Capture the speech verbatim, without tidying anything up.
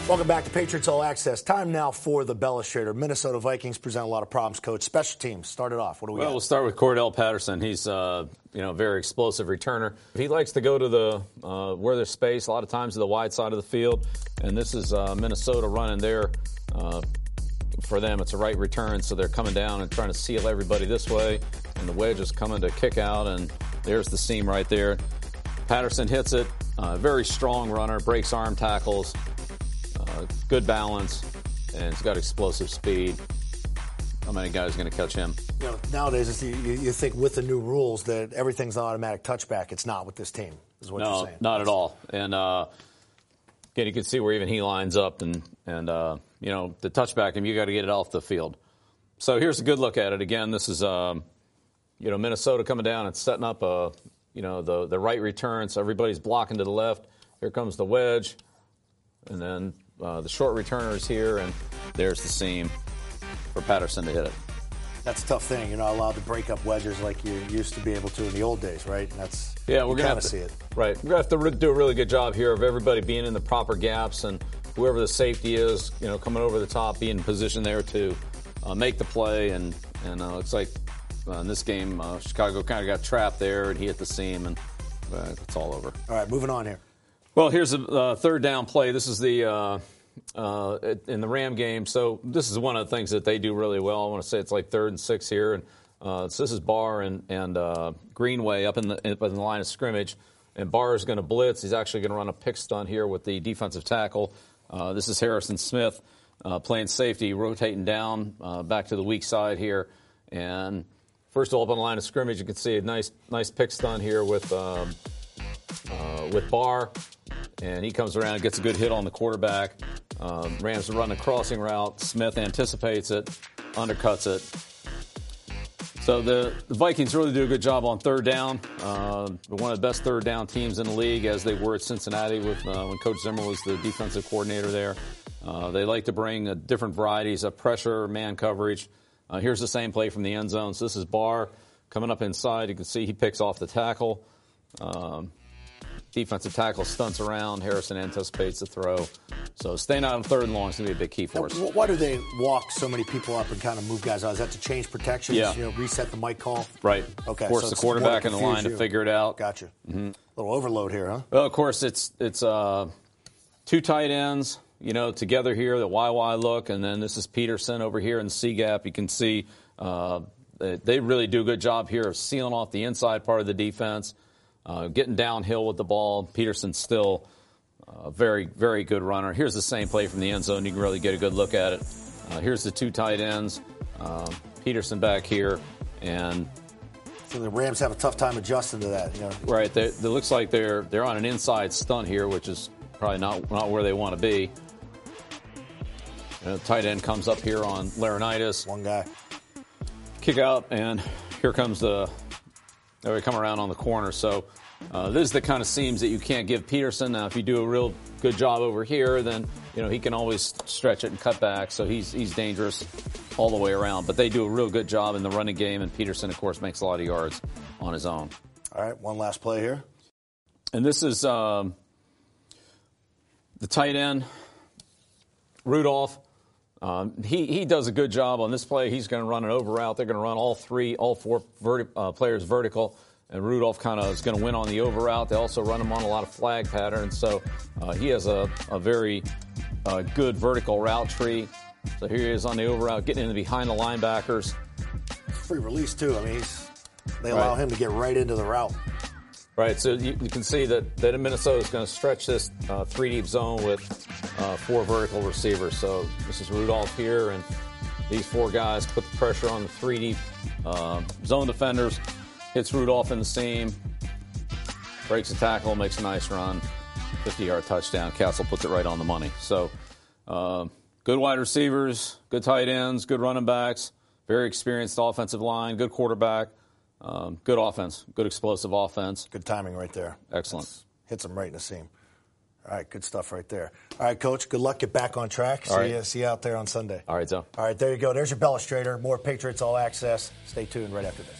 Welcome back to Patriots All Access. Time now for the Bellustrator. Minnesota Vikings present a lot of problems, Coach. Special teams, start it off. What do we well, got? We'll start with Cordell Patterson. He's uh, you know, a very explosive returner. He likes to go to the uh, where there's space, a lot of times to the wide side of the field. And this is uh, Minnesota running there. Uh, for them, it's a right return, so they're coming down and trying to seal everybody this way. And the wedge is coming to kick out, and there's the seam right there. Patterson hits it. Uh, very strong runner, breaks arm tackles. Uh, good balance, and he's got explosive speed. How many guys are going to catch him? You know, nowadays, it's, you, you think with the new rules that everything's an automatic touchback. It's not with this team, is what no, you're saying. Not at all. And uh, again, you can see where even he lines up, and and uh, you know, the touchback him, you got to get it off the field. So here's a good look at it. Again, this is um, you know, Minnesota coming down and setting up a you know the the right return, so everybody's blocking to the left. Here comes the wedge, and then. Uh, the short returner is here, and there's the seam for Patterson to hit it. That's a tough thing. You're not allowed to break up wedges like you used to be able to in the old days, right? And that's yeah, we're gonna have to see it. Right, we're gonna have to re- do a really good job here of everybody being in the proper gaps, and whoever the safety is, you know, coming over the top, being in position there to uh, make the play. And and uh, it's like uh, in this game, uh, Chicago kind of got trapped there, and he hit the seam, and uh, it's all over. All right, moving on here. Well, here's a uh, third down play. This is the uh, uh, in the Ram game. So this is one of the things that they do really well. I want to say it's like third and six here, and uh, so this is Barr and and uh, Greenway up in the up in the line of scrimmage, and Barr is going to blitz. He's actually going to run a pick stunt here with the defensive tackle. Uh, this is Harrison Smith uh, playing safety, rotating down uh, back to the weak side here, and first of all, up on the line of scrimmage, you can see a nice nice pick stunt here with um, uh, with Barr. And he comes around and gets a good hit on the quarterback. Um, Rams run a crossing route. Smith anticipates it, undercuts it. So the, the Vikings really do a good job on third down. Uh, they're one of the best third down teams in the league, as they were at Cincinnati with uh, when Coach Zimmer was the defensive coordinator there. Uh, they like to bring uh, different varieties of pressure, man coverage. Uh, here's the same play from the end zone. So this is Barr coming up inside. You can see he picks off the tackle. Um, Defensive tackle stunts around. Harrison anticipates the throw. So staying out on third and long is going to be a big key for us. Why do they walk so many people up and kind of move guys out? Is that to change protections? Yeah. You know, reset the mic call? Right. Okay. Force so the quarterback in the line you. to figure it out. Gotcha. Mm-hmm. A little overload here, huh? Well, of course, it's it's uh, two tight ends, you know, together here, the Y Y look, and then this is Peterson over here in the C gap. You can see uh, they really do a good job here of sealing off the inside part of the defense. Uh, getting downhill with the ball. Peterson's still a very, very good runner. Here's the same play from the end zone. You can really get a good look at it. Uh, here's the two tight ends. Uh, Peterson back here. And so the Rams have a tough time adjusting to that. You know? Right. They, it looks like they're they're on an inside stunt here, which is probably not, not where they want to be. And the tight end comes up here on Laurinaitis. One guy. Kick out, and here comes the... There we come around on the corner. So uh, this is the kind of seams that you can't give Peterson. Now, if you do a real good job over here, then you know he can always stretch it and cut back. So he's he's dangerous all the way around. But they do a real good job in the running game, and Peterson, of course, makes a lot of yards on his own. All right, one last play here. And this is um, the tight end, Rudolph. Um, he, he does a good job on this play. He's going to run an over route. They're going to run all three, all four verti- uh, players vertical, and Rudolph kind of is going to win on the over route. They also run him on a lot of flag patterns, so uh, he has a, a very uh, good vertical route tree. So here he is on the over route, getting in behind the linebackers. It's free release, too. I mean, he's, they allow right. him to get right into the route. Right, so you, you can see that, that Minnesota is going to stretch this uh, three-deep zone with uh, four vertical receivers. So this is Rudolph here, and these four guys put the pressure on the three-deep uh, zone defenders, hits Rudolph in the seam, breaks a tackle, makes a nice run, fifty-yard touchdown. Castle puts it right on the money. So uh, good wide receivers, good tight ends, good running backs, very experienced offensive line, good quarterback. Um, good offense, good explosive offense. Good timing right there. Excellent. That's, hits him right in the seam. All right, good stuff right there. All right, Coach, good luck. Get back on track. See, right. you, see you out there on Sunday. All right, Joe. All right, there you go. There's your Bellustrator. More Patriots All Access. Stay tuned right after this.